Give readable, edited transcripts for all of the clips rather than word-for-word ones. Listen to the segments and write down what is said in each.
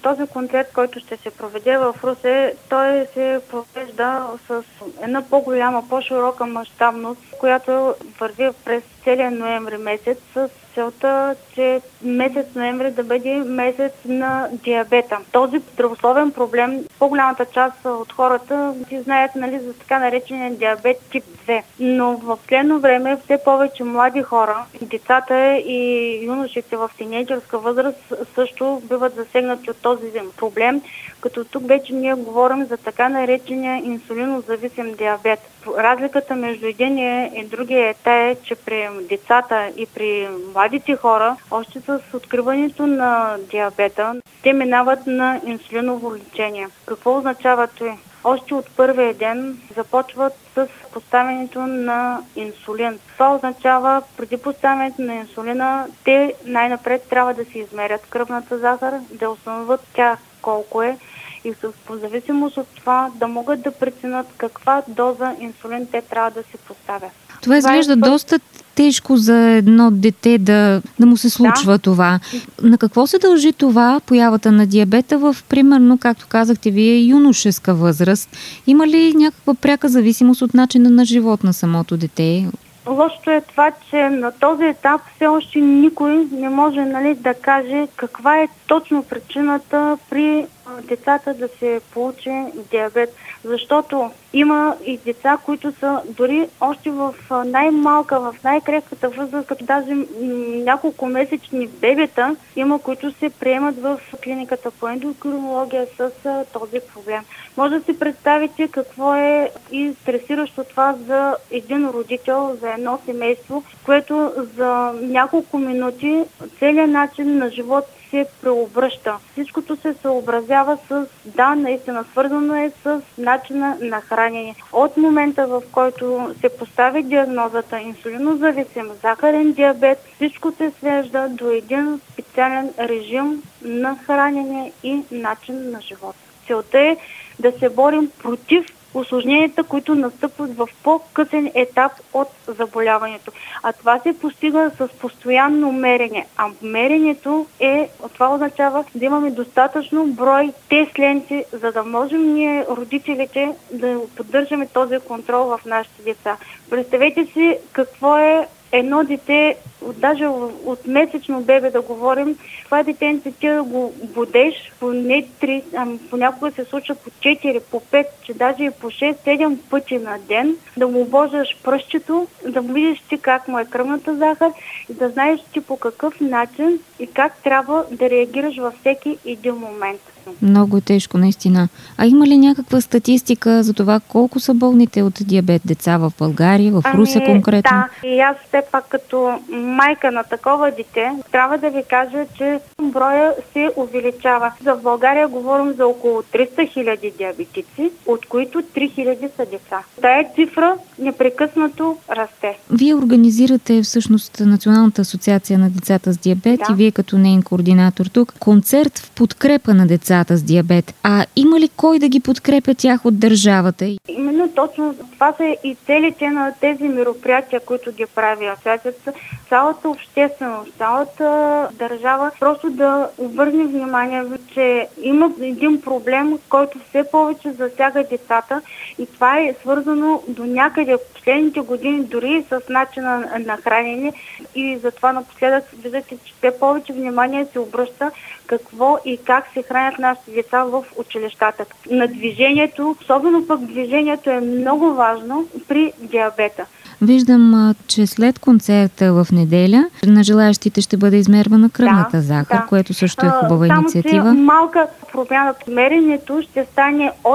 Този концерт, който ще се проведе в Русе, той се провежда с една по-голяма, по-широка мащабност, която върви през целия ноември месец с целта, че месец ноември да бъде месец на диабета. Този здравословен проблем, по-голямата част от хората си знаят, за така наречения диабет тип 2. Но в последно време все повече млади хора, децата и юношите в тинейджърска възраст също биват засегнати от този проблем, като тук вече ние говорим за така наречения инсулинозависим диабет. Разликата между единия и другия е тая, че при децата и при младите хора, още с откриването на диабета, те минават на инсулиново лечение. Какво означава това? Още от първия ден започват с поставянето на инсулин. Това означава, преди поставянето на инсулина, те най-напред трябва да си измерят кръвната захар, да установят тя колко е и по зависимост от това да могат да преценят каква доза инсулин те трябва да си поставят. Това изглежда доста тежко за едно дете да му се случва това. На какво се дължи това, появата на диабета в, примерно, както казахте вие, юношеска възраст? Има ли някаква пряка зависимост от начина на живот на самото дете? Лошото е това, че на този етап все още никой не може да каже каква е точно причината при децата да се получи диабет. Защото има и деца, които са дори още в най-малка, в най-крехката възраст, като даже няколко месечни бебета, има, които се приемат в клиниката по ендокринология с този проблем. Може да си представите какво е и стресиращо това за един родител, за едно семейство, което за няколко минути целият начин на живот се преобръща. Всичкото се съобразява с, наистина свързано е с начина на хранене. От момента, в който се постави диагнозата инсулинозависим захарен диабет, всичко се свежда до един специален режим на хранене и начин на живот. Целта е да се борим против усложненията, които настъпват в по-късен етап от заболяването. А това се постига с постоянно мерене. А меренето това означава да имаме достатъчно брой тест ленти, за да можем ние, родителите, да поддържаме този контрол в нашите деца. Представете си какво е едно дете, даже от месечно бебе да говорим, това детенце ти да го будеш по не 3, понякога се случва по 4, по 5, че даже и по 6-7 пъти на ден, да му обождаш пръстчето, да видиш ти как му е кръвната захар и да знаеш ти по какъв начин и как трябва да реагираш във всеки един момент. Много е тежко, наистина. А има ли някаква статистика за това колко са болните от диабет деца в България, в Русе конкретно? Да, и аз все пак като майка на такова дете, трябва да ви кажа, че броя се увеличава. За България говорим за около 300 000 диабетици, от които 3000 са деца. Тая цифра непрекъснато расте. Вие организирате всъщност Националната асоциация на децата с диабет и вие като нейн координатор тук, концерт в подкрепа на децата с диабет. А има ли кой да ги подкрепя тях от държавата? Именно точно това са и целите на тези мероприятия, които ги прави асоциацията. Цялата общественост, цялата държава просто да обърне внимание, че има един проблем, който все повече засяга децата и това е свързано до някъде в последните години дори с начина на хранене и затова напоследък виждате, че все повече внимание се обръща какво и как се хранят нашите деца в училищата. На движението, особено пък движението е много важно при диабета. Виждам, че след концерта в неделя на желаящите ще бъде измервана кръвната захар, което също е хубава инициатива. Само, че малка промяна в меренето ще стане от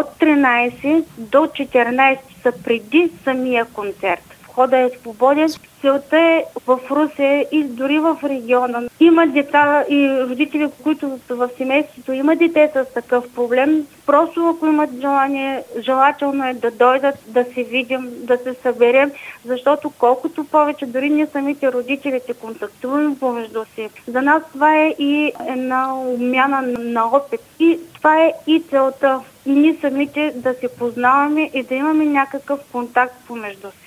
13 до 14 часа преди самия концерт. Входа е свободен. Целта е в Русе и дори в региона. Има деца и родители, които в семейството има дете с такъв проблем. Просто ако имат желание, желателно е да дойдат, да се видим, да се съберем, защото колкото повече, дори ние самите родителите контактуваме помежду си. За нас това е и една обмяна на опит. И това е и целта. И ние самите да се познаваме и да имаме някакъв контакт помежду си.